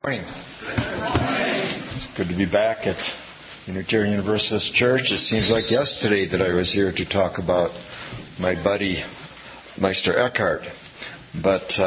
Morning. It's good to be back at Unitarian Universalist Church. It seems like yesterday that I was here to talk about my buddy Meister Eckhart. But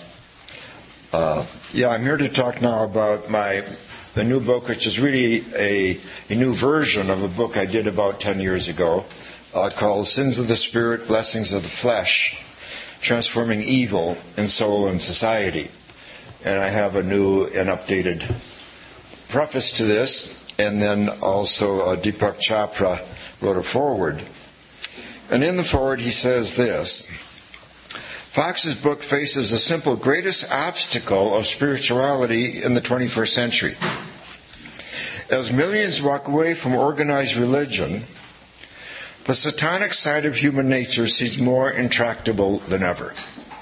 I'm here to talk now about the new book, which is really a new version of a book I did about 10 years ago called Sins of the Spirit, Blessings of the Flesh, Transforming Evil in Soul and Society. And I have a new and updated preface to this, and then also Deepak Chopra wrote a foreword. And in the foreword he says this: Fox's book faces the simple greatest obstacle of spirituality in the 21st century. As millions walk away from organized religion, the satanic side of human nature seems more intractable than ever.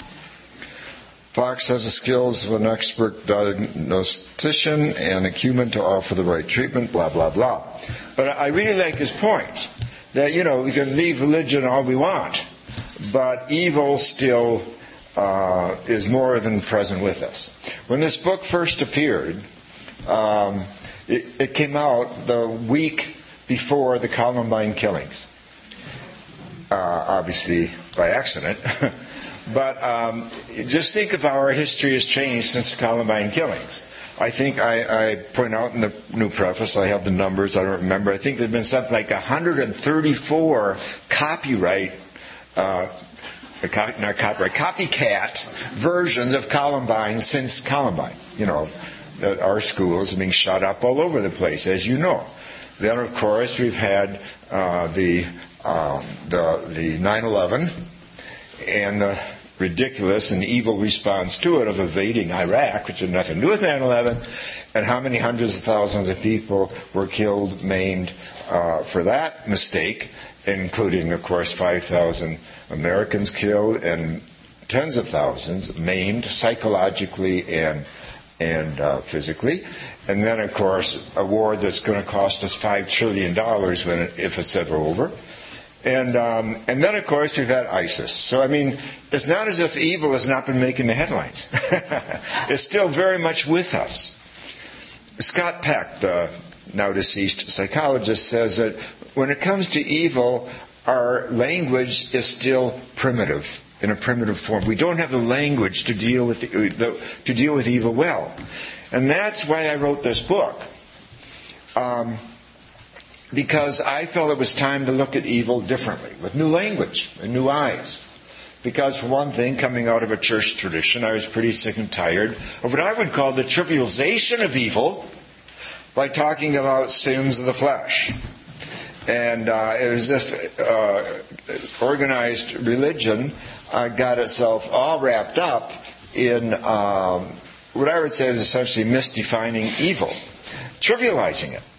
Fox has the skills of an expert diagnostician and acumen to offer the right treatment, blah, blah, blah. But I really like his point that, we can leave religion all we want, but evil still is more than present with us. When this book first appeared, it came out the week before the Columbine killings. Obviously by accident. But just think of how our history has changed since the Columbine killings. I think I point out in the new preface, I have the numbers, I don't remember. I think there have been something like 134 copycat versions of Columbine since Columbine. That our schools are being shot up all over the place, as you know. Then, of course, we've had the 9/11 and the ridiculous and evil response to it of invading Iraq, which had nothing to do with 9/11, and how many hundreds of thousands of people were killed, maimed for that mistake, including, of course, 5,000 Americans killed and tens of thousands maimed psychologically and physically. And then, of course, a war that's going to cost us $5 trillion if it's ever over. And then, of course, we've had ISIS. So, it's not as if evil has not been making the headlines. It's still very much with us. Scott Peck, the now deceased psychologist, says that when it comes to evil, our language is still primitive, in a primitive form. We don't have the language to deal with evil well. And that's why I wrote this book. Because I felt it was time to look at evil differently, with new language and new eyes. Because, for one thing, coming out of a church tradition, I was pretty sick and tired of what I would call the trivialization of evil by talking about sins of the flesh. And it was as if organized religion got itself all wrapped up in what I would say is essentially misdefining evil, trivializing it.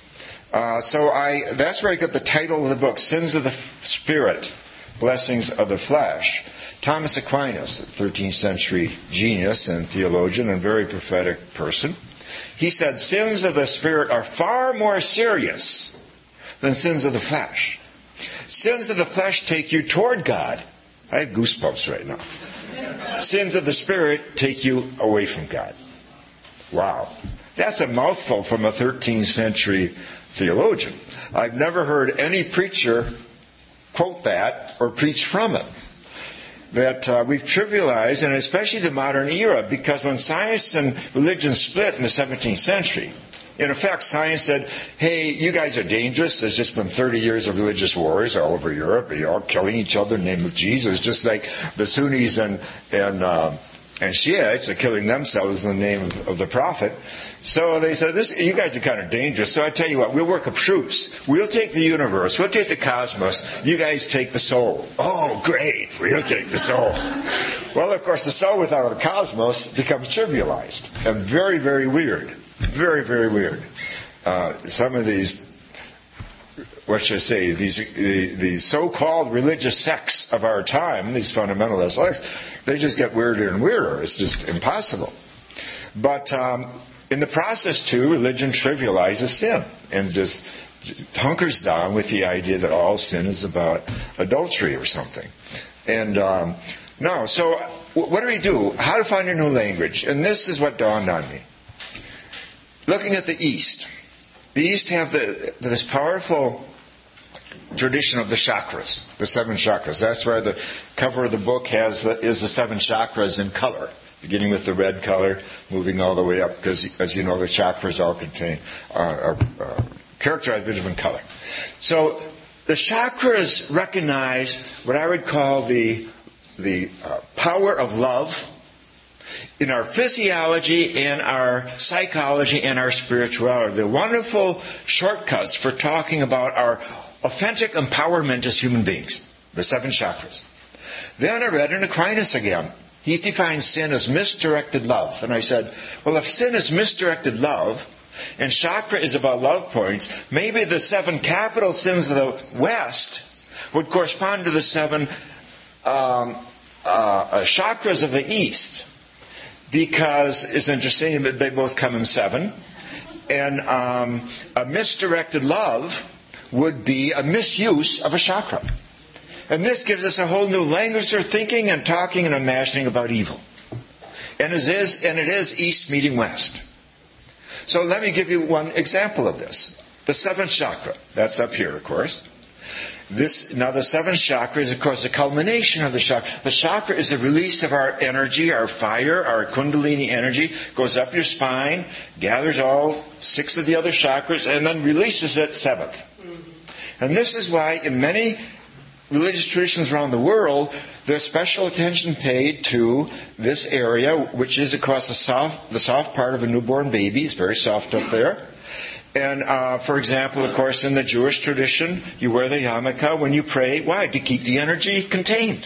That's where I got the title of the book, Sins of the Spirit, Blessings of the Flesh. Thomas Aquinas, a 13th century genius and theologian and very prophetic person, he said, sins of the Spirit are far more serious than sins of the flesh. Sins of the flesh take you toward God. I have goosebumps right now. Sins of the Spirit take you away from God. Wow. That's a mouthful from a 13th century theologian. I've never heard any preacher quote that or preach from it. That we've trivialized, and especially the modern era, because when science and religion split in the 17th century, in effect, science said, hey, you guys are dangerous. There's just been 30 years of religious wars all over Europe. You're all killing each other in the name of Jesus, just like the Sunnis and Shiites are killing themselves in the name of the prophet. So they said, you guys are kind of dangerous. So I tell you what, we'll work a truce. We'll take the universe. We'll take the cosmos. You guys take the soul. Oh, great. We'll take the soul. Well, of course, the soul without the cosmos becomes trivialized and very, very weird. Very, very weird. Some of these, these so-called religious sects of our time, these fundamentalist sects, they just get weirder and weirder. It's just impossible. But in the process, too, religion trivializes sin and just hunkers down with the idea that all sin is about adultery or something. And so what do we do? How to find a new language? And this is what dawned on me. looking at the East. The East have this powerful tradition of the chakras, the 7 chakras. That's why the cover of the book is the 7 chakras in color, beginning with the red color, moving all the way up, because, as you know, the chakras all are characterized by different color. So the chakras recognize what I would call the power of love in our physiology and our psychology and our spirituality. The wonderful shortcuts for talking about our authentic empowerment as human beings, the 7 chakras. Then I read in Aquinas again. He defines sin as misdirected love. And I said, well, if sin is misdirected love, and chakra is about love points, maybe the 7 capital sins of the West would correspond to the 7 chakras of the East. Because it's interesting that they both come in 7. And a misdirected love would be a misuse of a chakra. And this gives us a whole new language for thinking and talking and imagining about evil. And it is East meeting West. So let me give you one example of this. The 7th chakra. That's up here, of course. Now the 7th chakra is, of course, the culmination of the chakra. The chakra is the release of our energy, our fire, our kundalini energy, goes up your spine, gathers all 6 of the other chakras, and then releases it 7th. And this is why in many religious traditions around the world, there's special attention paid to this area, which is across the soft part of a newborn baby. It's very soft up there. And, for example, of course, in the Jewish tradition, you wear the yarmulke when you pray. Why? To keep the energy contained.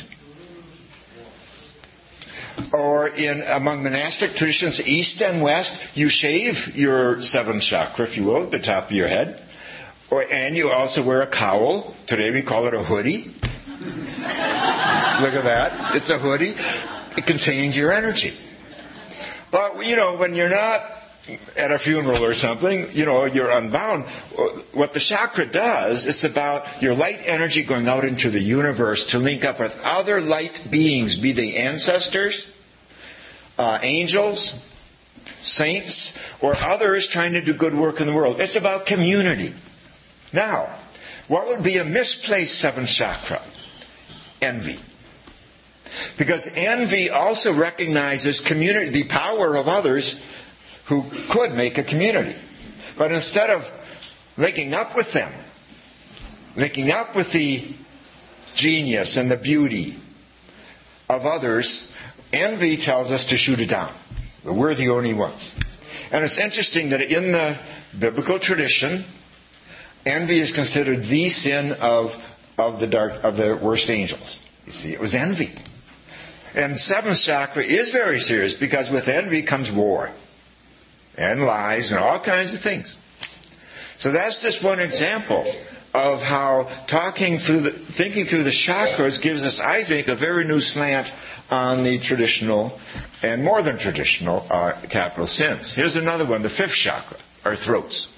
Or among monastic traditions, East and West, you shave your 7th chakra, if you will, at the top of your head. And you also wear a cowl. Today we call it a hoodie. Look at that. It's a hoodie. It contains your energy. But, when you're not at a funeral or something, you're unbound. What the chakra does, it's about your light energy going out into the universe to link up with other light beings, be they ancestors, angels, saints, or others trying to do good work in the world. It's about community. Now, what would be a misplaced 7th chakra? Envy. Because envy also recognizes community, the power of others who could make a community. But instead of linking up with them, linking up with the genius and the beauty of others, envy tells us to shoot it down. We're the only ones. And it's interesting that in the biblical tradition, envy is considered the sin of the worst angels. You see, it was envy. And 7th chakra is very serious because with envy comes war and lies and all kinds of things. So that's just one example of how thinking through the chakras gives us, I think, a very new slant on the traditional and more than traditional capital sins. Here's another one, the 5th chakra, our throats.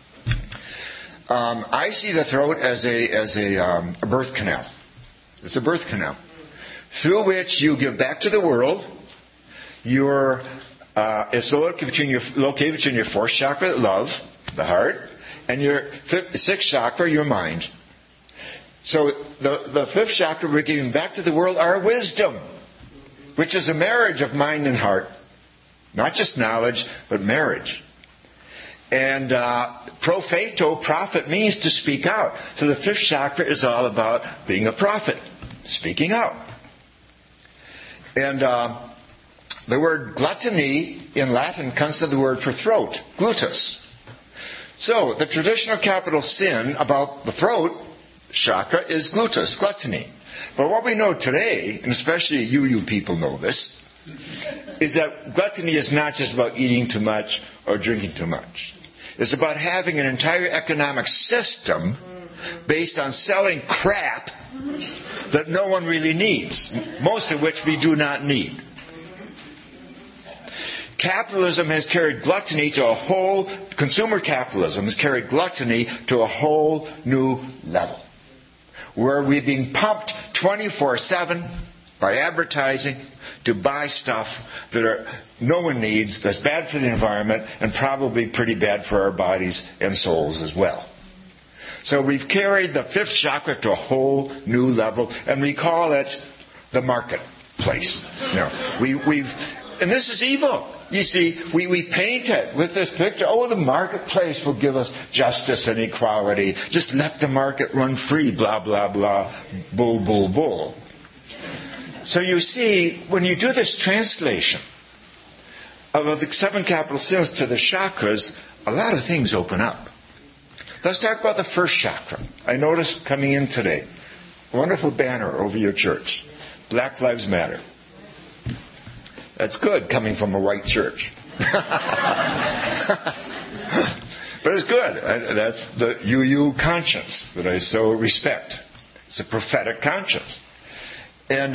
I see the throat as a birth canal. It's a birth canal through which you give back to the world. It's located between your 4th chakra, love, the heart, and your 6th chakra, your mind. So the 5th chakra we're giving back to the world our wisdom, which is a marriage of mind and heart. Not just knowledge, but marriage. And propheto, prophet, means to speak out. So the 5th chakra is all about being a prophet, speaking out. And the word gluttony in Latin comes from the word for throat, gluteus. So the traditional capital sin about the throat chakra is gluteus, gluttony. But what we know today, and especially you people know this, is that gluttony is not just about eating too much or drinking too much. It's about having an entire economic system based on selling crap that no one really needs, most of which we do not need. Capitalism has carried gluttony to consumer capitalism has carried gluttony to a whole new level, where we're being pumped 24/7 by advertising to buy stuff that no one needs, that's bad for the environment, and probably pretty bad for our bodies and souls as well. So we've carried the fifth chakra to a whole new level, and we call it the marketplace. And this is evil. You see, we paint it with this picture. Oh, the marketplace will give us justice and equality. Just let the market run free, blah, blah, blah, bull, bull, bull. So you see, when you do this translation of the seven capital sins to the chakras, a lot of things open up. Let's talk about the first chakra. I noticed coming in today, a wonderful banner over your church. Black Lives Matter. That's good coming from a white church. But it's good. That's the UU conscience that I so respect. It's a prophetic conscience. And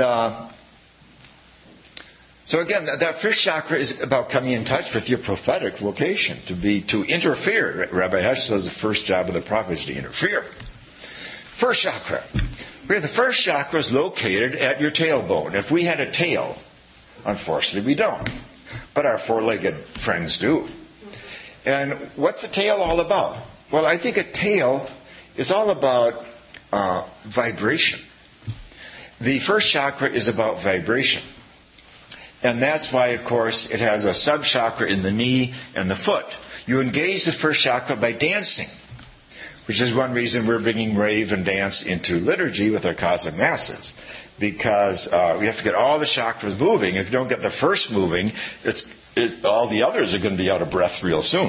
so again, that first chakra is about coming in touch with your prophetic vocation, to interfere. Rabbi Hesch says the first job of the prophet is to interfere. First chakra. The first chakra is located at your tailbone. If we had a tail, unfortunately we don't, but our four-legged friends do. And what's a tail all about? Well, I think a tail is all about vibration. The first chakra is about vibration. And that's why, of course, it has a sub-chakra in the knee and the foot. You engage the first chakra by dancing, which is one reason we're bringing rave and dance into liturgy with our cosmic masses. Because we have to get all the chakras moving. If you don't get the first moving, all the others are going to be out of breath real soon.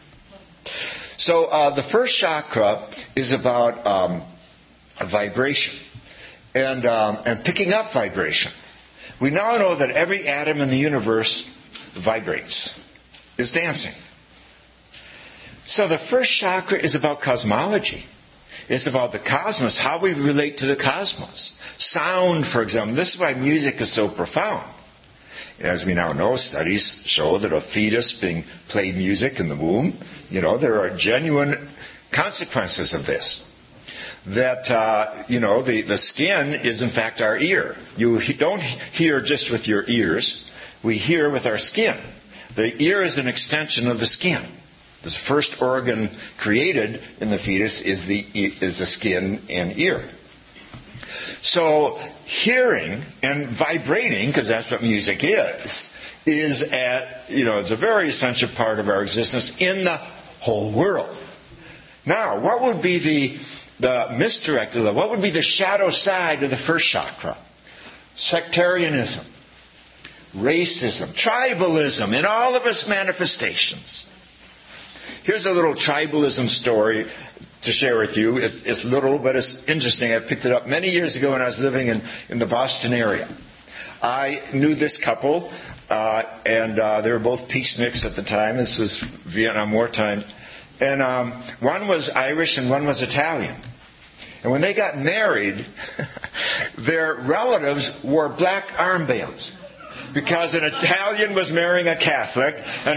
So the first chakra is about vibration and picking up vibration. We now know that every atom in the universe vibrates, is dancing. So the first chakra is about cosmology. It's about the cosmos, how we relate to the cosmos. Sound, for example. This is why music is so profound. As we now know, studies show that a fetus being played music in the womb, there are genuine consequences of this. That, the skin is in fact our ear. You don't hear just with your ears. We hear with our skin. The ear is an extension of the skin. The first organ created in the fetus is the skin and ear. So hearing and vibrating, because that's what music is it's a very essential part of our existence in the whole world. Now, what would be the misdirected, what would be the shadow side of the first chakra? Sectarianism, racism, tribalism in all of its manifestations. Here's a little tribalism story to share with you. It's little, but it's interesting. I picked it up many years ago when I was living in the Boston area. I knew this couple, and they were both peaceniks at the time. This was Vietnam War time. And one was Irish and one was Italian. And when they got married, their relatives wore black armbands. Because an Italian was marrying a Catholic,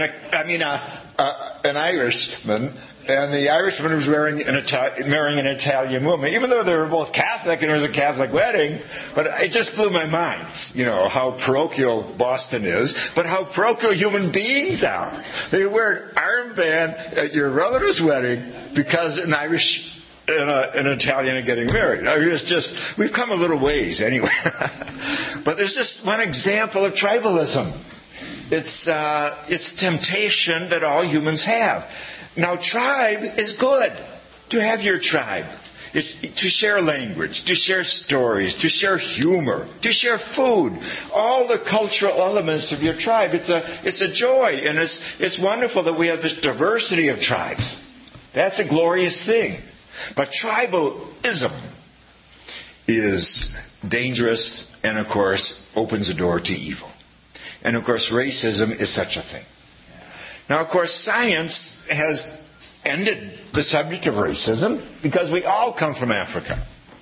an Irishman, and the Irishman was marrying an Italian woman, even though they were both Catholic and it was a Catholic wedding. But it just blew my mind, how parochial Boston is, but how parochial human beings are. They wear an armband at your relative's wedding because an Irish and an Italian are getting married. We've come a little ways anyway. But there's just one example of tribalism. It's temptation that all humans have. Now, tribe is good. To have your tribe. It's to share language, to share stories, to share humor, to share food. All the cultural elements of your tribe. It's a joy, and it's wonderful that we have this diversity of tribes. That's a glorious thing. But tribalism is dangerous and, of course, opens the door to evil. And, of course, racism is such a thing. Now, of course, science has ended the subject of racism because we all come from Africa.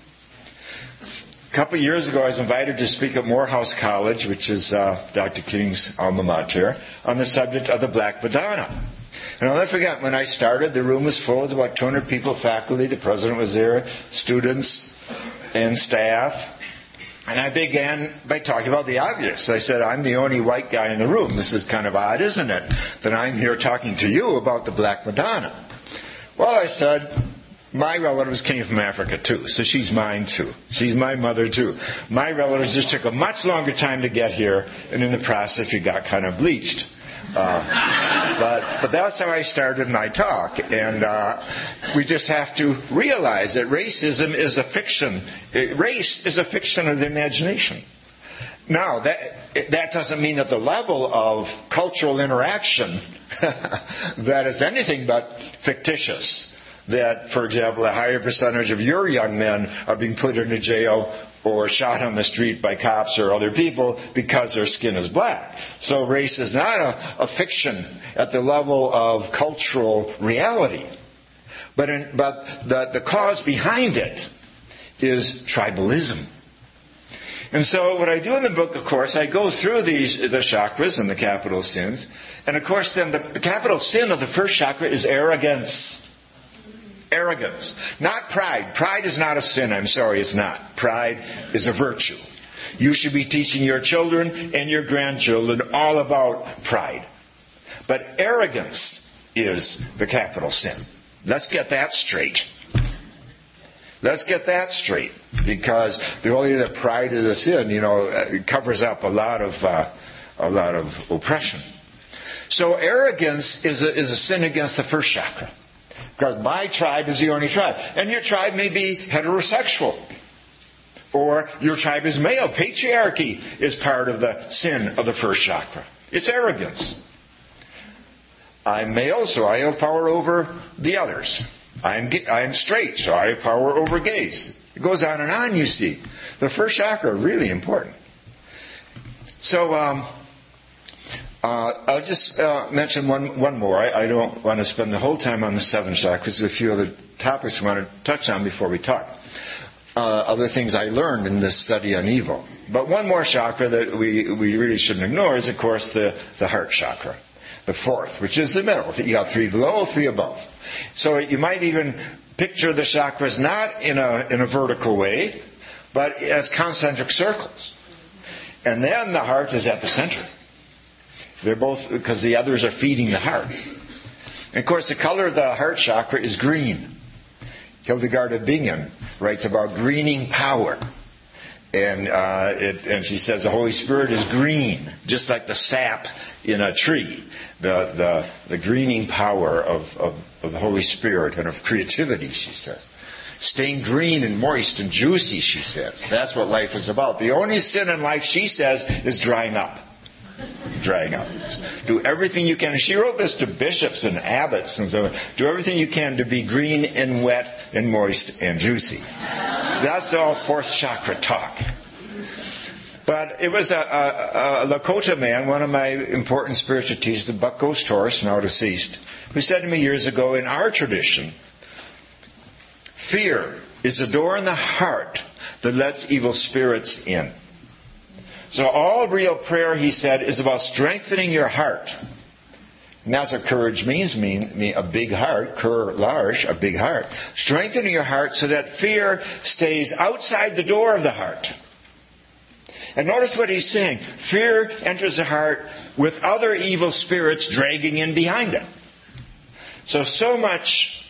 A couple of years ago, I was invited to speak at Morehouse College, which is Dr. King's alma mater, on the subject of the Black Madonna. And I'll never forget, when I started, the room was full. It was about 200 people, faculty. The president was there, students and staff. And I began by talking about the obvious. I said, I'm the only white guy in the room. This is kind of odd, isn't it? That I'm here talking to you about the Black Madonna. Well, I said, my relatives came from Africa too, so she's mine too. She's my mother too. My relatives just took a much longer time to get here, and in the process we got kind of bleached. But that's how I started my talk. And we just have to realize that racism is a fiction. Race is a fiction of the imagination. Now, that doesn't mean at the level of cultural interaction that is anything but fictitious. That, for example, a higher percentage of your young men are being put into jail or shot on the street by cops or other people because their skin is black. So race is not a fiction at the level of cultural reality. But the cause behind it is tribalism. And so what I do in the book, of course, I go through the chakras and the capital sins. And of course, then the capital sin of the first chakra is arrogance. Arrogance. Not pride. Pride is not a sin. I'm sorry, it's not. Pride is a virtue. You should be teaching your children and your grandchildren all about pride. But arrogance is the capital sin. Let's get that straight. Let's get that straight. Because the only that pride is a sin, it covers up a lot of oppression. So arrogance is a sin against the first chakra. Because my tribe is the only tribe. And your tribe may be heterosexual. Or your tribe is male. Patriarchy is part of the sin of the first chakra. It's arrogance. I'm male, so I have power over the others. I'm straight, so I have power over gays. It goes on, you see. The first chakra, really important. So, I'll just mention one more. I don't want to spend the whole time on the 7 chakras. There's a few other topics I want to touch on before we talk. Other things I learned in this study on evil. But one more chakra that we really shouldn't ignore is, of course, the heart chakra. The 4th, which is the middle. You got 3 below, 3 above. So you might even picture the chakras not in a vertical way, but as concentric circles. And then the heart is at the center. They're both, because the others are feeding the heart. And of course, the color of the heart chakra is green. Hildegard of Bingen writes about greening power. And she says the Holy Spirit is green, just like the sap in a tree. The greening power of the Holy Spirit and of creativity, she says. Staying green and moist and juicy, she says. That's what life is about. The only sin in life, she says, is drying up. Drying up. Do everything you can. She wrote this to bishops and abbots and so. Do everything you can to be green and wet and moist and juicy. That's all 4th chakra talk. But it was a Lakota man, one of my important spiritual teachers, the Buck Ghost Horse, now deceased, who said to me years ago, in our tradition, fear is the door in the heart that lets evil spirits in. So all real prayer, he said, is about strengthening your heart. And that's what courage means a big heart, cur large, a big heart. Strengthening your heart so that fear stays outside the door of the heart. And notice what he's saying. Fear enters the heart with other evil spirits dragging in behind it. So much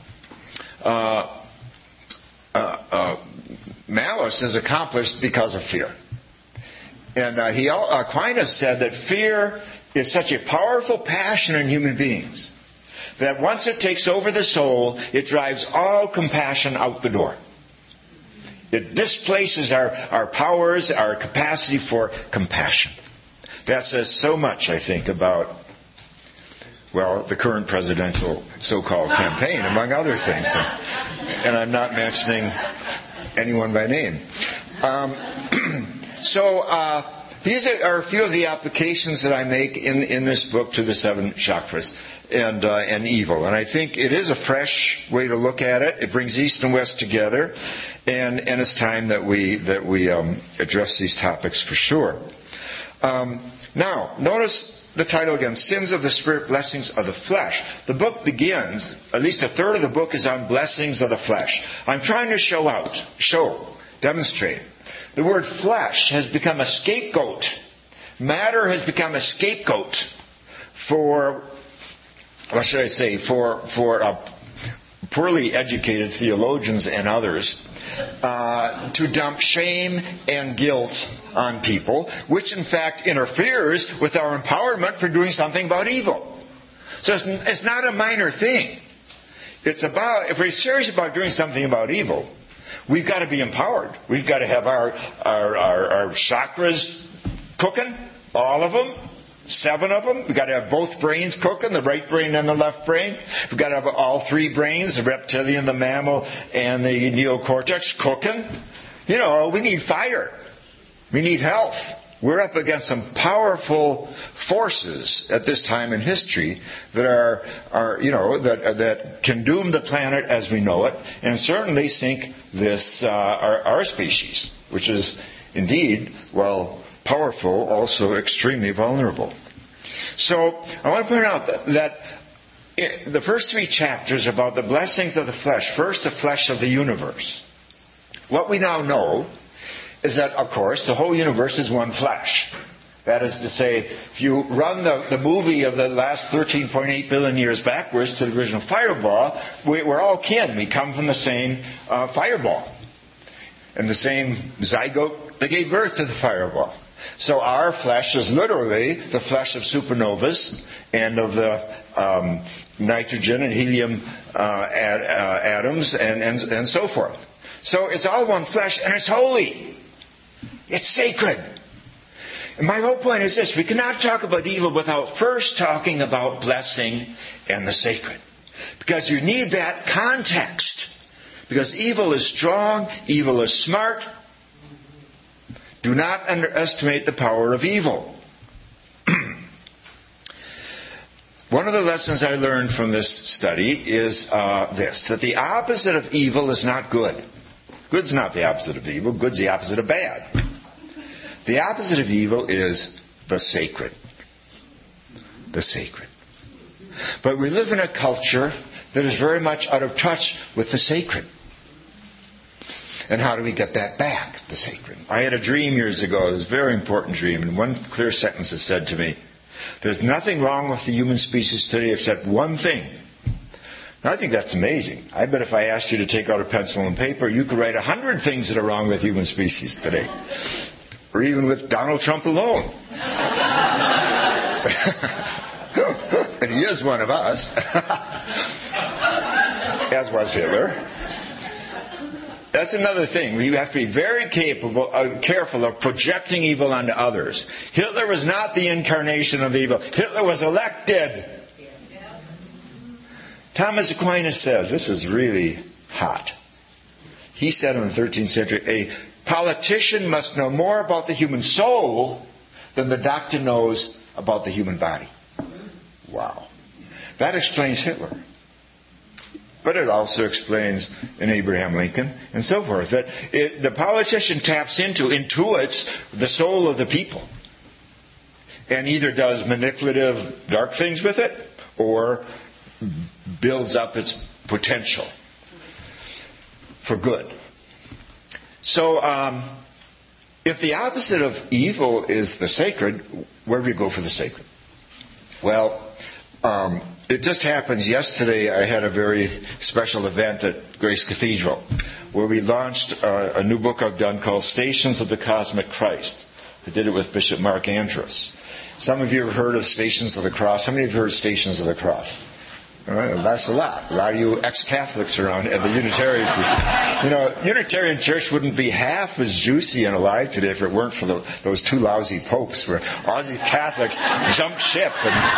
malice is accomplished because of fear. And Aquinas said that fear is such a powerful passion in human beings that once it takes over the soul, it drives all compassion out the door. It displaces our powers, our capacity for compassion. That says so much, I think, about, the current presidential so-called campaign, among other things. And I'm not mentioning anyone by name. These are a few of the applications that I make in this book to the 7 chakras and evil. And I think it is a fresh way to look at it. It brings East and West together. And it's time that we address these topics for sure. Now, notice the title again, Sins of the Spirit, Blessings of the Flesh. The book begins, at least a third of the book is on blessings of the flesh. I'm trying to demonstrate The word flesh has become a scapegoat. Matter has become a scapegoat for, what should I say, for poorly educated theologians and others to dump shame and guilt on people, which in fact interferes with our empowerment for doing something about evil. So it's not a minor thing. It's about, if we're serious about doing something about evil, we've got to be empowered. We've got to have our chakras cooking, all of them. 7 of them. We've got to have both brains cooking, the right brain and the left brain. We've got to have all 3 brains, the reptilian, the mammal, and the neocortex cooking. You know, we need fire. We need health. We're up against some powerful forces at this time in history that that can doom the planet as we know it, and certainly sink this our species, which is indeed, well, powerful, also extremely vulnerable. So I want to point out that the first 3 chapters about the blessings of the flesh. First, the flesh of the universe. What we now know is that, of course, the whole universe is one flesh. That is to say, if you run the movie of the last 13.8 billion years backwards to the original fireball, we're all kin. We come from the same fireball. And the same zygote that gave birth to the fireball. So our flesh is literally the flesh of supernovas and of the nitrogen and helium atoms and so forth. So it's all one flesh, and it's holy. It's sacred. And my whole point is this. We cannot talk about evil without first talking about blessing and the sacred. Because you need that context. Because evil is strong, evil is smart. Do not underestimate the power of evil. One of the lessons I learned from this study is this, that the opposite of evil is not good. Good's not the opposite of evil. Good's the opposite of bad. The opposite of evil is the sacred. The sacred. But we live in a culture that is very much out of touch with the sacred. And how do we get that back, the sacred? I had a dream years ago. It was a very important dream. And one clear sentence is said to me, there's nothing wrong with the human species today except one thing. Now, I think that's amazing. I bet if I asked you to take out a pencil and paper, you could write 100 things that are wrong with human species today. Or even with Donald Trump alone. And he is one of us. As was Hitler. That's another thing. We have to be very careful of projecting evil onto others. Hitler was not the incarnation of evil. Hitler was elected. Thomas Aquinas says, this is really hot. He said in the 13th century, a politician must know more about the human soul than the doctor knows about the human body. Wow. That explains Hitler. But it also explains in Abraham Lincoln and so forth. That the politician taps intuits the soul of the people. And either does manipulative dark things with it or builds up its potential for good. So, if the opposite of evil is the sacred, where do we go for the sacred? Well, it just happens yesterday I had a very special event at Grace Cathedral where we launched a new book I've done called Stations of the Cosmic Christ. I did it with Bishop Mark Andrus. Some of you have heard of Stations of the Cross. How many of you have heard of Stations of the Cross? That's a lot. A lot of you ex-Catholics around at the Unitarians. Unitarian Church wouldn't be half as juicy and alive today if it weren't for those 2 lousy popes where all these Catholics jumped ship.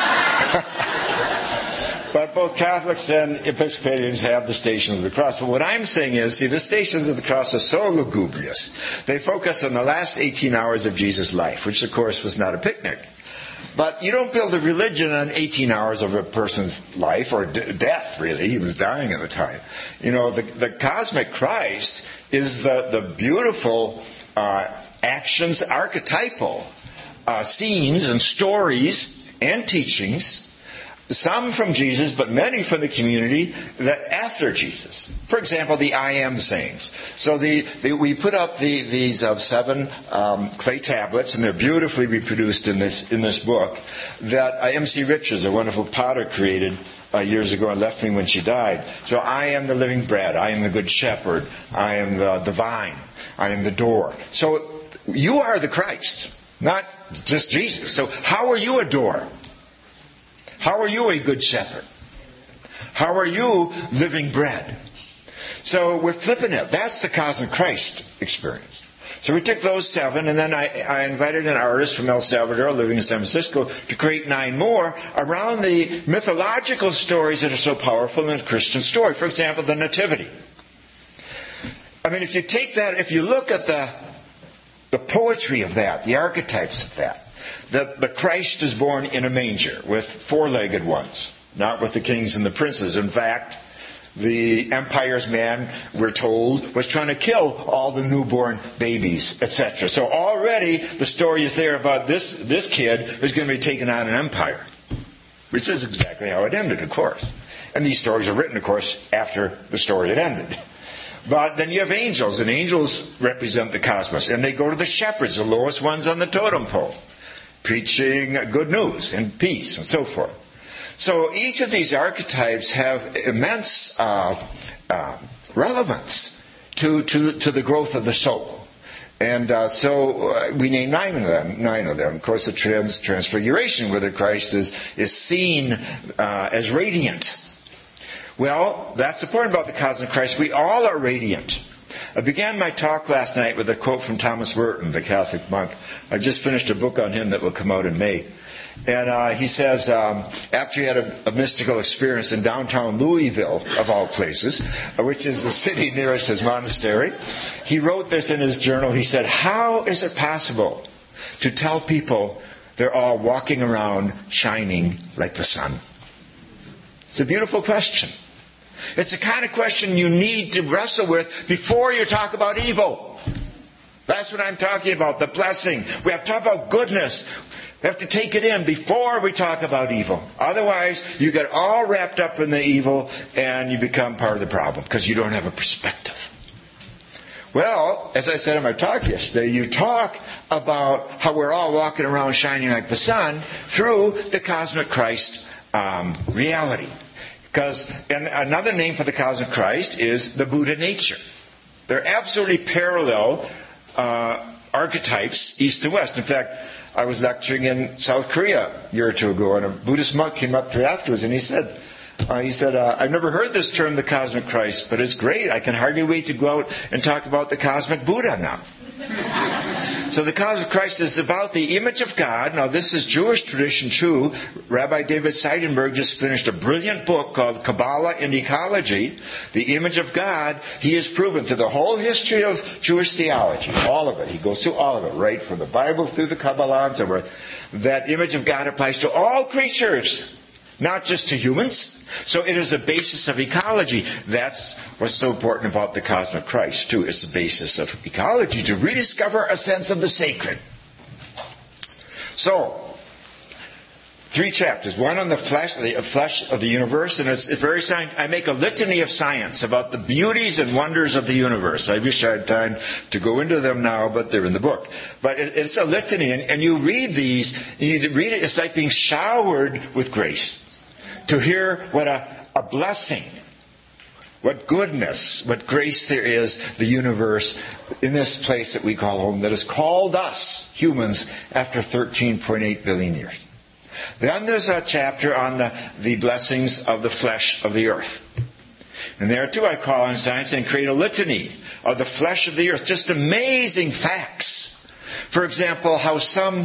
But both Catholics and Episcopalians have the Stations of the Cross. But what I'm saying is, the Stations of the Cross are so lugubrious. They focus on the last 18 hours of Jesus' life, which of course was not a picnic. But you don't build a religion on 18 hours of a person's life, or death, really. He was dying at the time. The cosmic Christ is the beautiful actions, archetypal scenes and stories and teachings Some from Jesus, but many from the community that after Jesus. For example, the I am sayings. So we put up these 7 clay tablets, and they're beautifully reproduced in this book, that M.C. Richards, a wonderful potter, created years ago and left me when she died. So I am the living bread. I am the good shepherd. I am the vine. I am the door. So you are the Christ, not just Jesus. So how are you a door? How are you a good shepherd? How are you living bread? So we're flipping it. That's the cosmic Christ experience. So we took those 7, and then I invited an artist from El Salvador living in San Francisco to create 9 more around the mythological stories that are so powerful in the Christian story. For example, the Nativity. I mean, if you take that, if you look at the poetry of that, the archetypes of that, the Christ is born in a manger with 4-legged ones, not with the kings and the princes. In fact, the empire's man, we're told, was trying to kill all the newborn babies, etc. So already the story is there about this kid who's going to be taking on an empire. Which is exactly how it ended, of course. And these stories are written, of course, after the story had ended. But then you have angels, and angels represent the cosmos. And they go to the shepherds, the lowest ones on the totem pole, preaching good news and peace and so forth. So each of these archetypes have immense relevance to the growth of the soul. And so we name 9 of them. Of course, the transfiguration, where the Christ is seen as radiant. Well, that's the point about the cosmic Christ. We all are radiant. I began my talk last night with a quote from Thomas Merton, the Catholic monk. I just finished a book on him that will come out in May. And he says, after he had a mystical experience in downtown Louisville, of all places, which is the city nearest his monastery, he wrote this in his journal. He said, "How is it possible to tell people they're all walking around shining like the sun?" It's a beautiful question. It's the kind of question you need to wrestle with before you talk about evil. That's what I'm talking about, the blessing. We have to talk about goodness. We have to take it in before we talk about evil. Otherwise, you get all wrapped up in the evil and you become part of the problem because you don't have a perspective. Well, as I said in my talk yesterday, you talk about how we're all walking around shining like the sun through the cosmic Christ reality. And another name for the cosmic Christ is the Buddha nature. They're absolutely parallel archetypes, east to west. In fact, I was lecturing in South Korea a year or 2 ago, and a Buddhist monk came up to me afterwards, and he said, I've never heard this term, the cosmic Christ, but it's great. I can hardly wait to go out and talk about the cosmic Buddha now. So the cosmic Christ is about the image of God. Now, this is Jewish tradition true. Rabbi David Seidenberg just finished a brilliant book called Kabbalah and Ecology. The image of God, he has proven through the whole history of Jewish theology, all of it. He goes through all of it, right from the Bible through the Kabbalah and so forth. That image of God applies to all creatures, not just to humans. So it is a basis of ecology. That's what's so important about the cosmic Christ, too. It's the basis of ecology, to rediscover a sense of the sacred. So, 3 chapters. One on the flesh of the universe, and it's very scientific. I make a litany of science about the beauties and wonders of the universe. I wish I had time to go into them now, but they're in the book. But it's a litany, and you read these, you read it, it's like being showered with grace. To hear what a blessing, what goodness, what grace there is, the universe, in this place that we call home, that has called us, humans, after 13.8 billion years. Then there's a chapter on the blessings of the flesh of the earth. And there too I call on science and create a litany of the flesh of the earth. Just amazing facts. For example, how some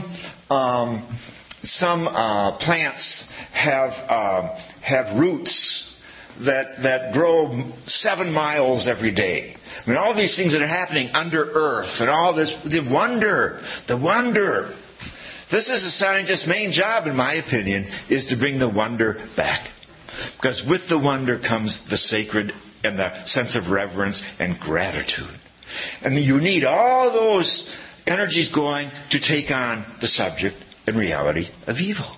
plants have roots that grow 7 miles every day. I mean, all these things that are happening under earth and all this, the wonder. This is a scientist's main job, in my opinion, is to bring the wonder back. Because with the wonder comes the sacred and the sense of reverence and gratitude. And you need all those energies going to take on the subject and reality of evil.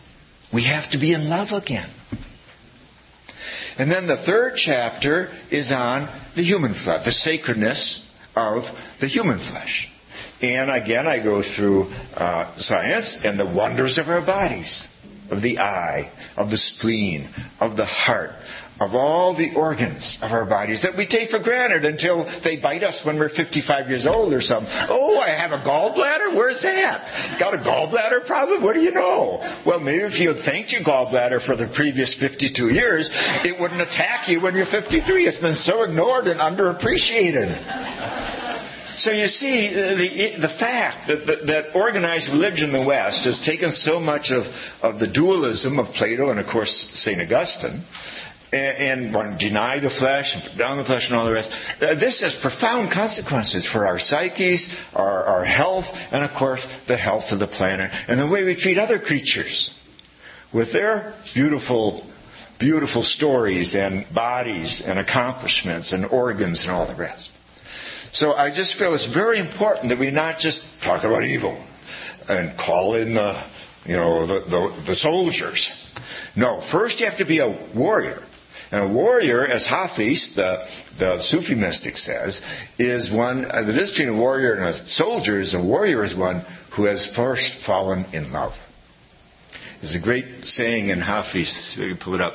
We have to be in love again. And then the third chapter is on the human flesh, the sacredness of the human flesh. And again, I go through science and the wonders of our bodies, of the eye, of the spleen, of the heart, of all the organs of our bodies that we take for granted until they bite us when we're 55 years old or something. Oh, I have a gallbladder? Where's that? Got a gallbladder problem? What do you know? Well, maybe if you had thanked your gallbladder for the previous 52 years, it wouldn't attack you when you're 53. It's been so ignored and underappreciated. So you see, the fact that organized religion in the West has taken so much of the dualism of Plato and, of course, St. Augustine, and deny the flesh and put down the flesh and all the rest. This has profound consequences for our psyches, our health, and, of course, the health of the planet, and the way we treat other creatures with their beautiful, beautiful stories and bodies and accomplishments and organs and all the rest. So I just feel it's very important that we not just talk about evil and call in the soldiers. No, first you have to be a warrior. And a warrior, as Hafiz, the Sufi mystic, says, is one, the difference between a warrior and a soldier is a warrior is one who has first fallen in love. There's a great saying in Hafiz, you can pull it up.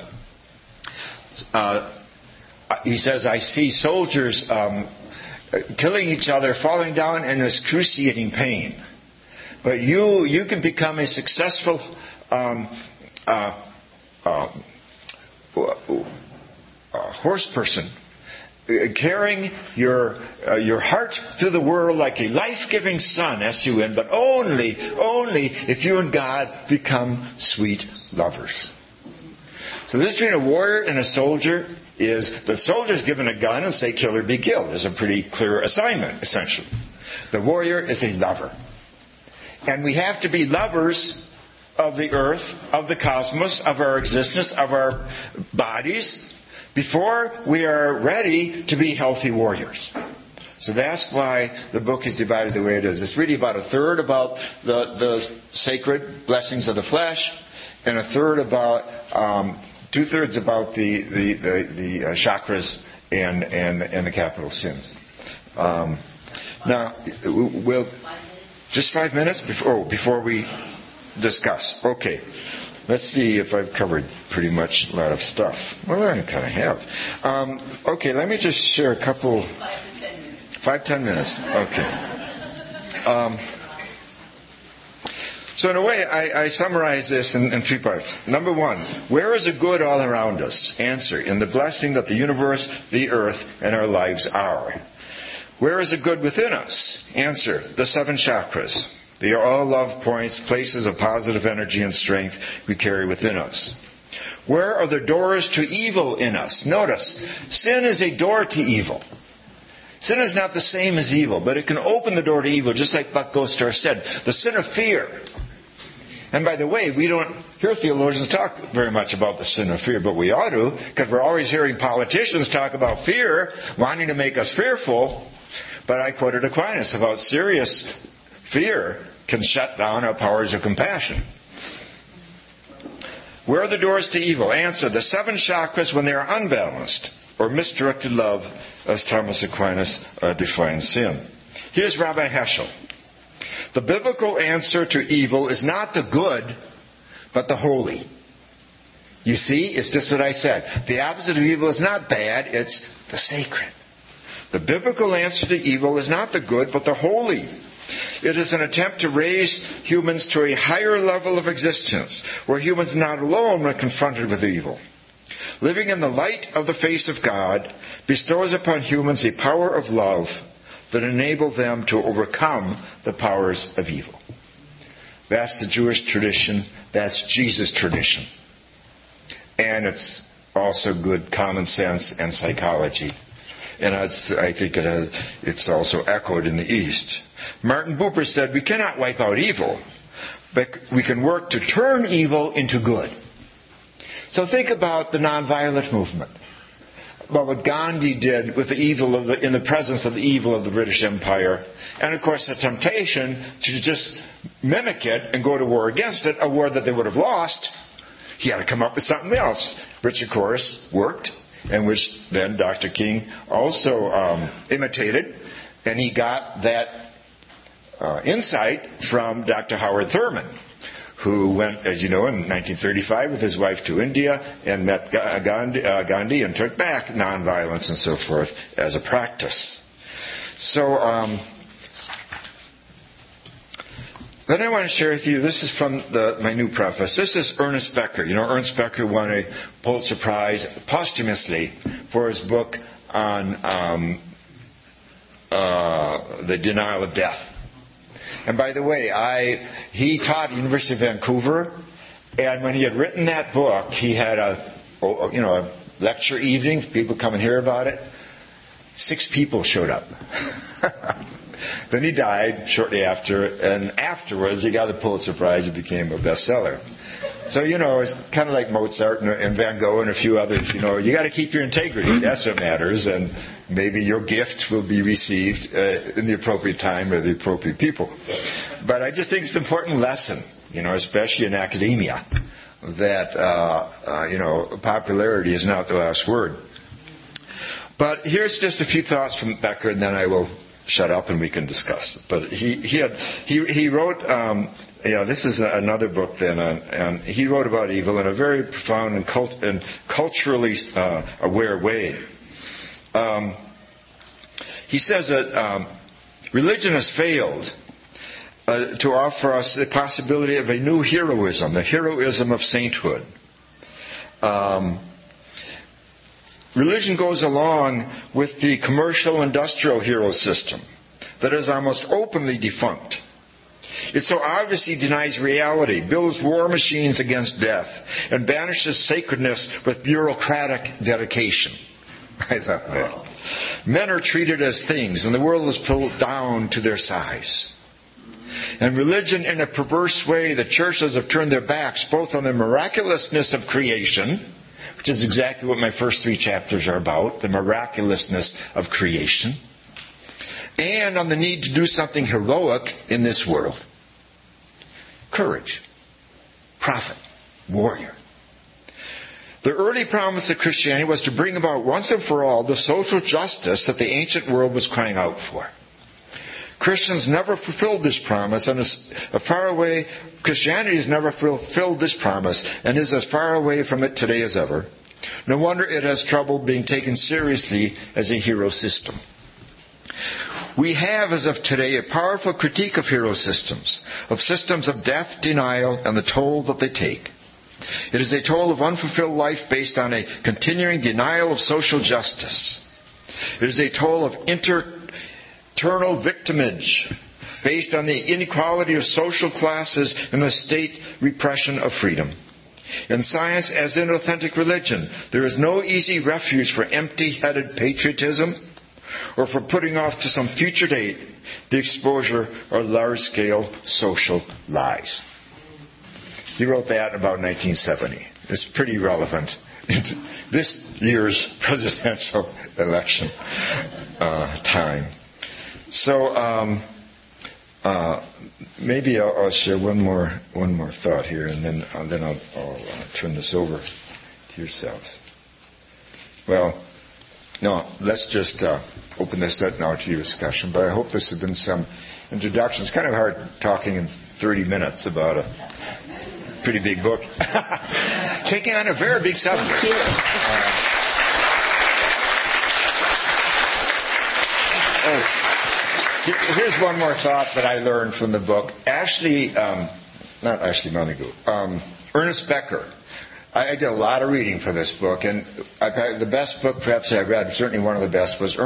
He says, I see soldiers killing each other, falling down in excruciating pain. But you can become a successful horse person, carrying your heart through the world like a life-giving sun, S-U-N, but only if you and God become sweet lovers. So the difference between a warrior and a soldier is the soldier's given a gun and say, kill or be killed. There's a pretty clear assignment, essentially. The warrior is a lover. And we have to be lovers of the earth, of the cosmos, of our existence, of our bodies, before we are ready to be healthy warriors. So that's why the book is divided the way it is. It's really about a third about the sacred blessings of the flesh, and a third about 2/3 about the chakras and the capital sins. Now, we'll just 5 minutes before we discuss. Okay, let's see if I've covered pretty much a lot of stuff. Well, I kind of have. Okay, let me just share a couple. 5-10 minutes. Okay. So in a way, I summarize this in 3 parts. Number 1, where is the good all around us? Answer, in the blessing that the universe, the earth, and our lives are. Where is the good within us? Answer, the 7 chakras. They are all love points, places of positive energy and strength we carry within us. Where are the doors to evil in us? Notice, sin is a door to evil. Sin is not the same as evil, but it can open the door to evil, just like Buck Gostar said. The sin of fear. And by the way, we don't hear theologians talk very much about the sin of fear, but we ought to, because we're always hearing politicians talk about fear, wanting to make us fearful. But I quoted Aquinas about serious fear can shut down our powers of compassion. Where are the doors to evil? Answer, the 7 chakras when they are unbalanced, or misdirected love, as Thomas Aquinas defines sin. Here's Rabbi Heschel. The biblical answer to evil is not the good, but the holy. You see, it's just what I said. The opposite of evil is not bad, it's the sacred. The biblical answer to evil is not the good, but the holy. It is an attempt to raise humans to a higher level of existence, where humans are not alone when confronted with evil. Living in the light of the face of God bestows upon humans a power of love that enables them to overcome the powers of evil. That's the Jewish tradition. That's Jesus' tradition. And it's also good common sense and psychology. And I think it's also echoed in the East. Martin Buber said, we cannot wipe out evil, but we can work to turn evil into good. So think about the nonviolent movement. About what Gandhi did with the evil in the presence of the evil of the British Empire. And of course the temptation to just mimic it and go to war against it, a war that they would have lost, he had to come up with something else, which of course worked, and which then Dr. King also imitated. And he got that insight from Dr. Howard Thurman, who went, as you know, in 1935 with his wife to India and met Gandhi and took back nonviolence and so forth as a practice. So then I want to share with you, this is from my new preface. This is Ernest Becker. You know, Ernest Becker won a Pulitzer Prize posthumously for his book on the denial of death. And by the way, he taught at the University of Vancouver, and when he had written that book, he had a lecture evening, people come and hear about it. 6 people showed up. Then he died shortly after, and afterwards he got the Pulitzer Prize and became a bestseller. So, it's kind of like Mozart and Van Gogh and a few others. You got to keep your integrity. That's what matters. And maybe your gift will be received in the appropriate time by the appropriate people. But I just think it's an important lesson, especially in academia, that, popularity is not the last word. But here's just a few thoughts from Becker, and then I will shut up and we can discuss. But he wrote, this is another book then, and he wrote about evil in a very profound and culturally aware way. He says that religion has failed to offer us the possibility of a new heroism, the heroism of sainthood. Religion goes along with the commercial industrial hero system that is almost openly defunct. It so obviously denies reality, builds war machines against death, and banishes sacredness with bureaucratic dedication. I thought that. Men are treated as things, and the world is pulled down to their size. And religion, in a perverse way, the churches have turned their backs both on the miraculousness of creation, which is exactly what my first 3 chapters are about, the miraculousness of creation, and on the need to do something heroic in this world. Courage, prophet, warrior. The early promise of Christianity was to bring about once and for all the social justice that the ancient world was crying out for. Christians never fulfilled this promise, and Christianity has never fulfilled this promise and is as far away from it today as ever. No wonder it has trouble being taken seriously as a hero system. We have, as of today, a powerful critique of hero systems, of systems of death, denial, and the toll that they take. It is a toll of unfulfilled life based on a continuing denial of social justice. It is a toll of internal victimage based on the inequality of social classes and the state repression of freedom. In science, as in authentic religion, there is no easy refuge for empty-headed patriotism or for putting off to some future date the exposure of large-scale social lies. He wrote that about 1970. It's pretty relevant in this year's presidential election time. So maybe I'll share one more thought here, and then I'll turn this over to yourselves. Well, no, let's just open this up now to your discussion. But I hope this has been some introduction. It's kind of hard talking in 30 minutes about a pretty big book, taking on a very big subject. Here's one more thought that I learned from the book. Ernest Becker. I did a lot of reading for this book, and the best book perhaps I read, certainly one of the best, was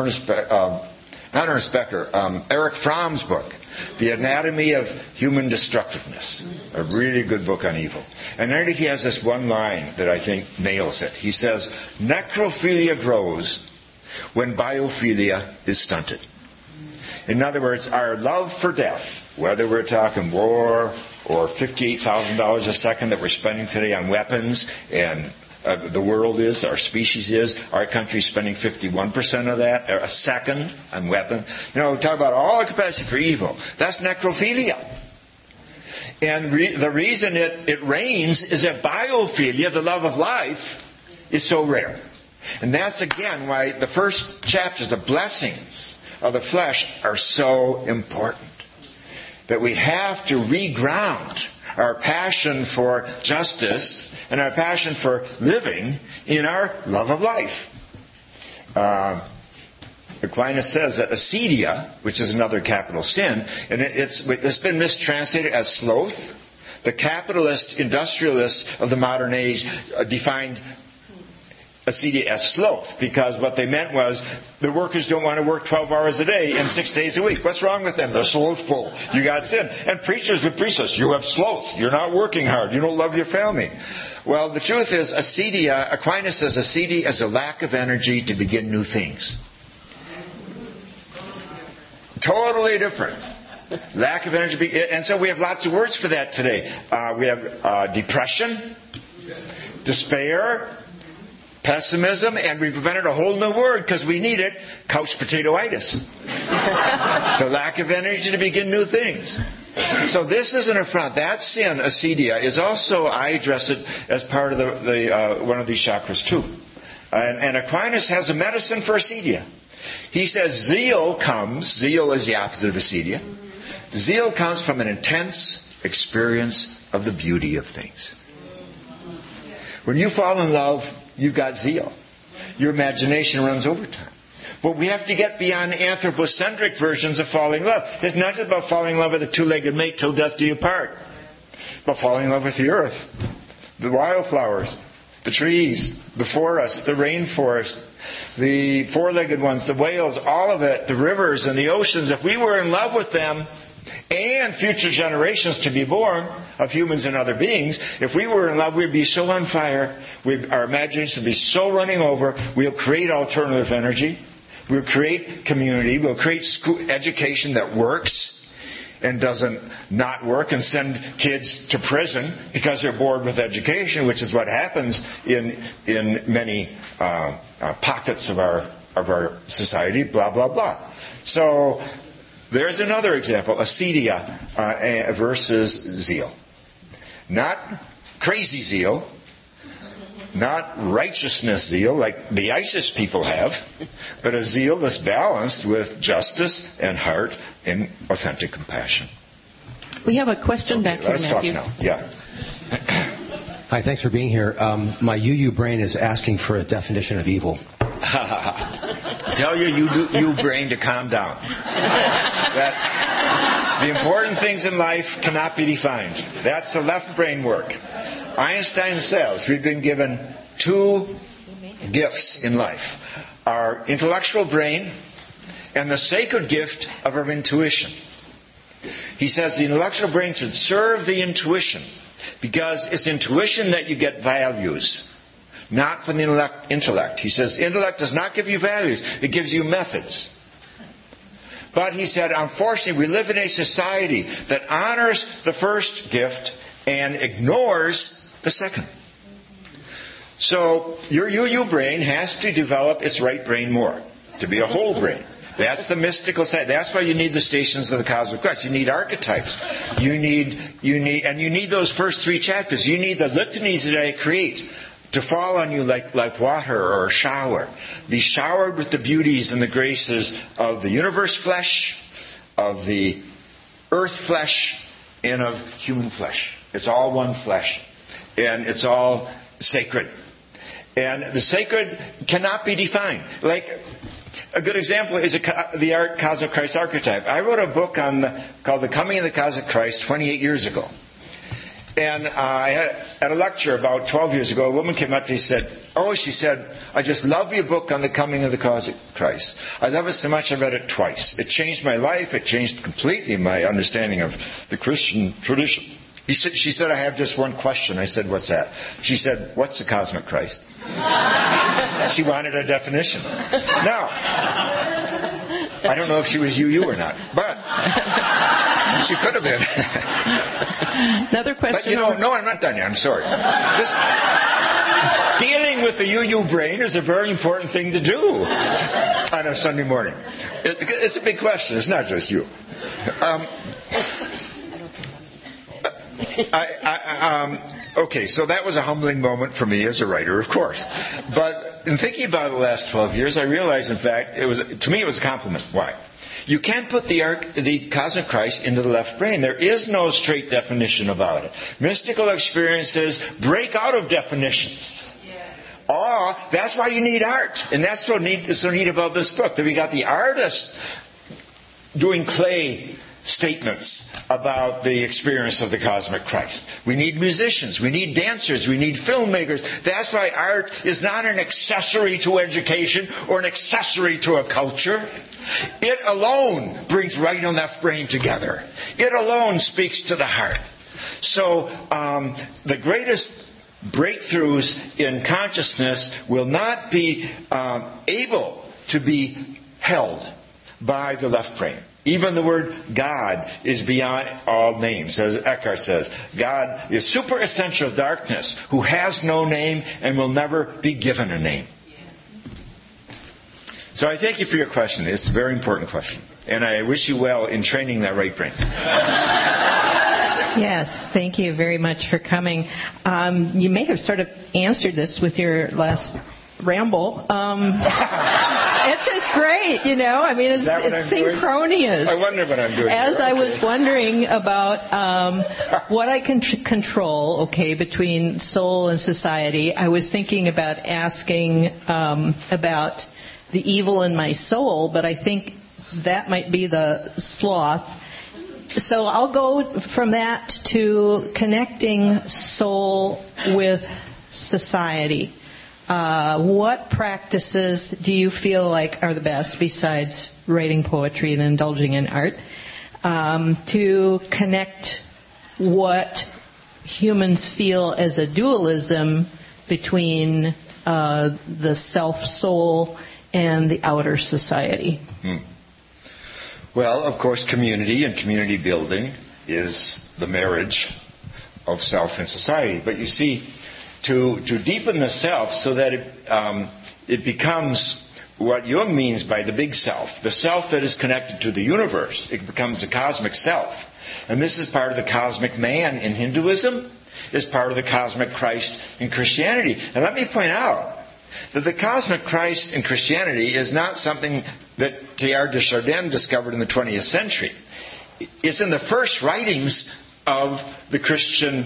Erich Fromm's book, The Anatomy of Human Destructiveness. A really good book on evil. And there he has this one line that I think nails it. He says, necrophilia grows when biophilia is stunted. In other words, our love for death, whether we're talking war or $58,000 a second that we're spending today on weapons, and the world is, our species is, our country's spending 51% of that a second on weapons. We talk about all the capacity for evil. That's necrophilia. And the reason it reigns is that biophilia, the love of life, is so rare. And that's again why the first chapters, the blessings of the flesh, are so important. That we have to reground our passion for justice and our passion for living in our love of life. Aquinas says that acedia, which is another capital sin, and it's been mistranslated as sloth. The capitalist industrialists of the modern age defined acedia as sloth, because what they meant was the workers don't want to work 12 hours a day and 6 days a week. What's wrong with them? They're slothful. You got sin. And preachers would preach us, you have sloth. You're not working hard. You don't love your family. Well, the truth is, acedia, Aquinas says acedia is a lack of energy to begin new things. Totally different. Lack of energy. And so we have lots of words for that today. We have depression, despair, pessimism, and we've invented a whole new word because we need it, couch potatoitis. The lack of energy to begin new things. So this is an affront. That sin, acedia, is also, I address it as part of the one of these chakras too. And Aquinas has a medicine for acedia. He says zeal is the opposite of acedia. Zeal comes from an intense experience of the beauty of things. When you fall in love, you've got zeal. Your imagination runs overtime. But we have to get beyond anthropocentric versions of falling in love. It's not just about falling in love with a two-legged mate till death do you part. But falling in love with the earth, the wildflowers, the trees, the forest, the rainforest, the four-legged ones, the whales, all of it, the rivers and the oceans. If we were in love with them, and future generations to be born of humans and other beings, if we were in love, we'd be so on fire, our imagination would be so running over, we'll create alternative energy, we'll create community, we'll create education that works and doesn't not work, and send kids to prison because they're bored with education, which is what happens in many pockets of our society, blah, blah, blah. So there's another example, acedia versus zeal. Not crazy zeal, not righteousness zeal like the ISIS people have, but a zeal that's balanced with justice and heart and authentic compassion. We have a question back here, Matthew. Let's talk now. Yeah. Hi, thanks for being here. My UU brain is asking for a definition of evil. Tell your you brain to calm down. That the important things in life cannot be defined. That's the left brain work. Einstein says we've been given two gifts in life. Our intellectual brain and the sacred gift of our intuition. He says the intellectual brain should serve the intuition because it's intuition that you get values. Not from the intellect. He says intellect does not give you values. It gives you methods. But he said, unfortunately, we live in a society that honors the first gift and ignores the second. So your UU brain has to develop its right brain more to be a whole brain. That's the mystical side. That's why you need the stations of the cosmic Christ. You need archetypes. You need those first three chapters. You need the litanies that I create to fall on you like water or a shower. Be showered with the beauties and the graces of the universe flesh, of the earth flesh, and of human flesh. It's all one flesh. And it's all sacred. And the sacred cannot be defined. Like, a good example is the Cosmic Christ archetype. I wrote a book called The Coming of the Cosmic Christ 28 years ago. And at a lecture about 12 years ago, a woman came up to me and she said, I just love your book on the coming of the Cosmic Christ. I love it so much I read it twice. It changed my life. It changed completely my understanding of the Christian tradition. She said, I have just one question. I said, what's that? She said, what's the Cosmic Christ? She wanted a definition. Now, I don't know if she was UU or not, but she could have been. Another question. But no, I'm not done yet. I'm sorry. Dealing with the UU brain is a very important thing to do on a Sunday morning. It's a big question. It's not just you. Okay, so that was a humbling moment for me as a writer, of course. But in thinking about the last 12 years, I realized, in fact, to me it was a compliment. Why? You can't put the cosmic Christ into the left brain. There is no straight definition about it. Mystical experiences break out of definitions. Or, that's why you need art. And that's what is so neat about this book, that we got the artist doing clay statements about the experience of the cosmic Christ. We need musicians. We need dancers. We need filmmakers. That's why art is not an accessory to education or an accessory to a culture. It alone brings right and left brain together. It alone speaks to the heart. So, the greatest breakthroughs in consciousness will not be able to be held by the left brain. Even the word God is beyond all names. As Eckhart says, God is super essential darkness who has no name and will never be given a name. So I thank you for your question. It's a very important question. And I wish you well in training that right brain. Yes, thank you very much for coming. You may have sort of answered this with your last ramble. It's just great, you know. I mean, it's synchronous. I wonder what I'm doing. As I was wondering about what I can control, between soul and society, I was thinking about asking about the evil in my soul, but I think that might be the sloth. So I'll go from that to connecting soul with society. What practices do you feel like are the best, besides writing poetry and indulging in art, to connect what humans feel as a dualism between the self-soul and the outer society? Well, of course, community and community building is the marriage of self and society. But you see, to deepen the self so that it becomes what Jung means by the big self, the self that is connected to the universe. It becomes the cosmic self. And this is part of the cosmic man in Hinduism, is part of the cosmic Christ in Christianity. And let me point out that the cosmic Christ in Christianity is not something that Teilhard de Chardin discovered in the 20th century. It's in the first writings of the Christian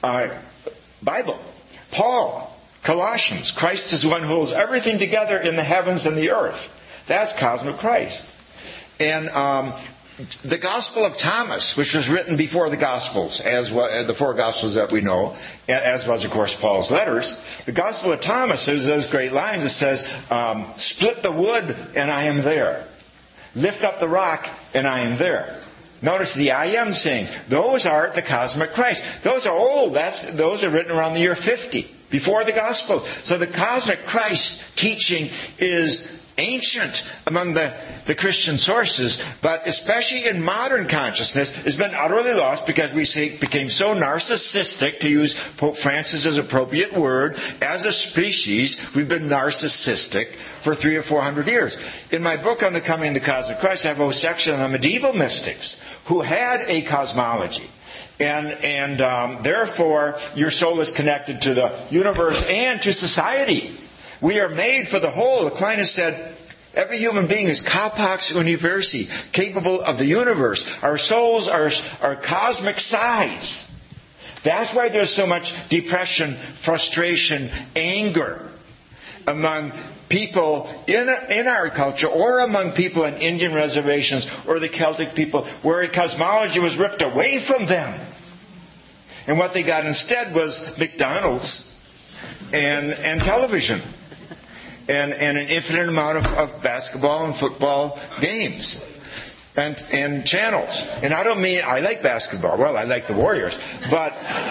Bible. Paul, Colossians, Christ is the one who holds everything together in the heavens and the earth. That's cosmic Christ. And the Gospel of Thomas, which was written before the Gospels, as the four Gospels that we know, as was, of course, Paul's letters. The Gospel of Thomas has those great lines. It says, split the wood and I am there. Lift up the rock and I am there. Notice the I am sayings. Those are the cosmic Christ. Those are old. Those are written around the year 50, before the Gospels. So the cosmic Christ teaching is ancient among the Christian sources, but especially in modern consciousness, has been utterly lost because we became so narcissistic, to use Pope Francis's appropriate word. As a species, we've been narcissistic for 300 or 400 years. In my book on the coming of the cosmic Christ, I have a section on the medieval mystics who had a cosmology. And therefore, your soul is connected to the universe and to society. We are made for the whole. Aquinas said, every human being is capax universi, capable of the universe. Our souls are cosmic size. That's why there's so much depression, frustration, anger among people in our culture, or among people in Indian reservations or the Celtic people, where cosmology was ripped away from them. And what they got instead was McDonald's and television. And an infinite amount of basketball and football games and channels. And I don't mean I like basketball. Well, I like the Warriors, but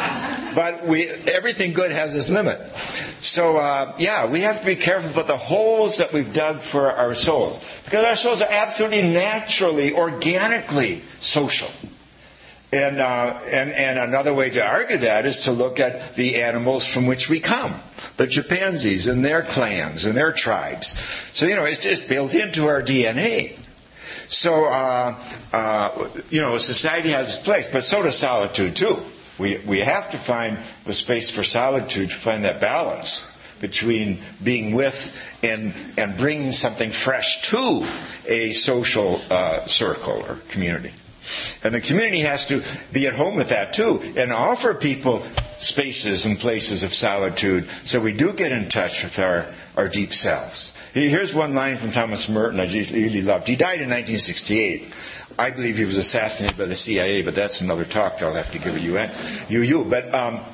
everything good has its limit. So we have to be careful about the holes that we've dug for our souls, because our souls are absolutely naturally, organically social. And another way to argue that is to look at the animals from which we come, the chimpanzees and their clans and their tribes. So, it's just built into our DNA. So, society has its place, but so does solitude too. We have to find the space for solitude to find that balance between being with and bringing something fresh to a social circle or community. And the community has to be at home with that too and offer people spaces and places of solitude so we do get in touch with our deep selves. Here's one line from Thomas Merton I really loved. He died in 1968. I believe he was assassinated by the CIA, but that's another talk that I'll have to give you. But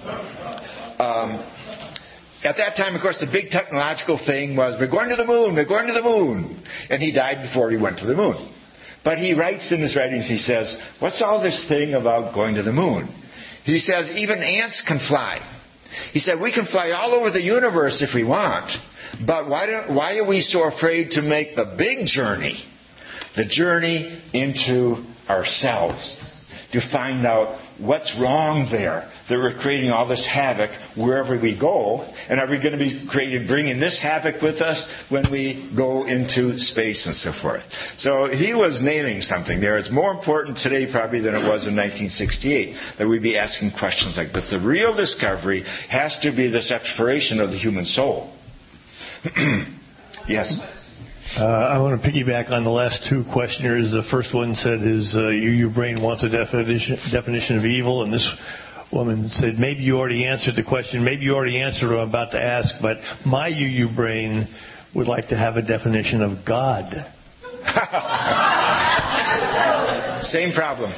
at that time, of course, the big technological thing was, we're going to the moon, we're going to the moon. And he died before he went to the moon. But he writes in his writings, he says, what's all this thing about going to the moon? He says, even ants can fly. He said, we can fly all over the universe if we want. But why are we so afraid to make the big journey? The journey into ourselves. To find out what's wrong there. That we're creating all this havoc wherever we go. And are we going to be bringing this havoc with us when we go into space and so forth? So he was nailing something there. It's more important today probably than it was in 1968 that we be asking questions like this. The real discovery has to be this exploration of the human soul. Yes? I want to piggyback on the last two questioners. The first one said his UU brain wants a definition of evil, and this woman said maybe you already answered the question. Maybe you already answered what I'm about to ask, but my UU brain would like to have a definition of God. Same problem.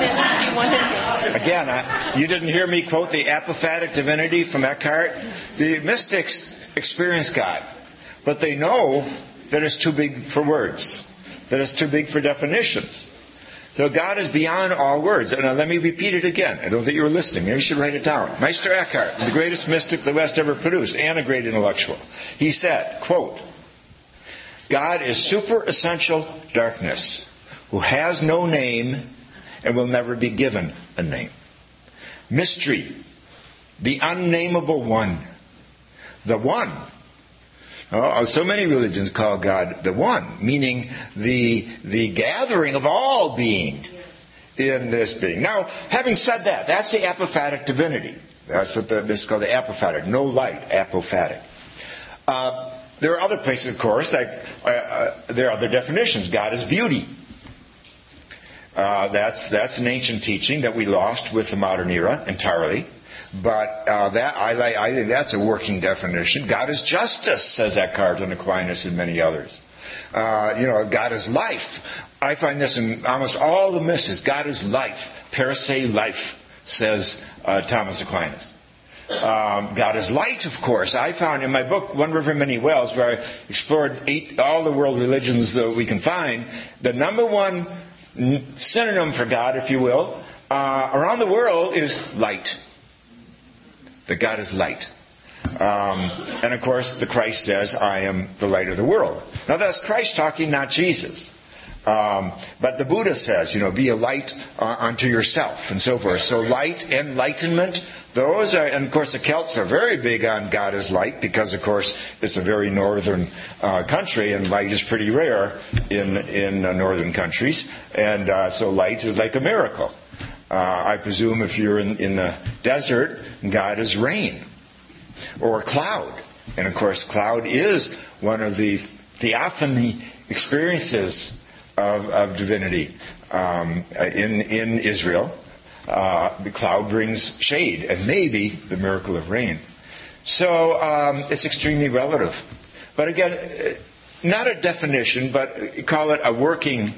Again, you didn't hear me quote the apophatic divinity from Eckhart? The mystics experience God, but they know that it's too big for words, that it's too big for definitions. So God is beyond all words. And let me repeat it again. I don't think you were listening. Maybe you should write it down. Meister Eckhart, the greatest mystic the West ever produced, and a great intellectual. He said, quote, God is super essential darkness, who has no name and will never be given a name. Mystery, the unnameable one. The one. Oh, so many religions call God the one, meaning the gathering of all being in this being. Now, having said that, that's the apophatic divinity. That's what this is called, the apophatic. No light, apophatic. There are other places, of course, like there are other definitions. God is beauty. That's an ancient teaching that we lost with the modern era entirely. But I think that's a working definition. God is justice, says Eckhart and Aquinas and many others. God is life. I find this in almost all the mystics. God is life. Per se life, says Thomas Aquinas. God is light, of course. I found in my book, One River, Many Wells, where I explored all the world religions that we can find, the number one synonym for God, if you will, around the world is light. That God is light. And of course, the Christ says, I am the light of the world. Now that's Christ talking, not Jesus. But the Buddha says, be a light unto yourself and so forth. So light, enlightenment, those are, and of course the Celts are very big on God is light because of course it's a very northern country and light is pretty rare in northern countries. And so light is like a miracle. I presume if you're in the desert, God is rain or cloud. And of course, cloud is one of the theophany experiences of divinity in Israel. The cloud brings shade and maybe the miracle of rain. So it's extremely relative. But again, not a definition, but call it a working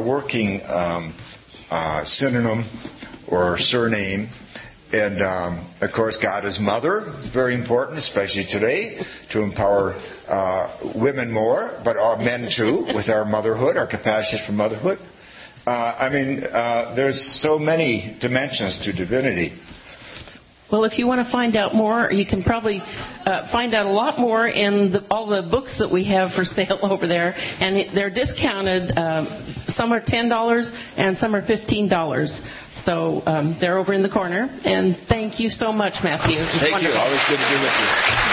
synonym or surname. And, of course, God is mother. Very important, especially today, to empower women more, but all men too, with our motherhood, our capacity for motherhood. There's so many dimensions to divinity. Well, if you want to find out more, you can probably find out a lot more in all the books that we have for sale over there. And they're discounted. Some are $10 and some are $15. So they're over in the corner. And thank you so much, Matthew. Thank you. Always good to be with you.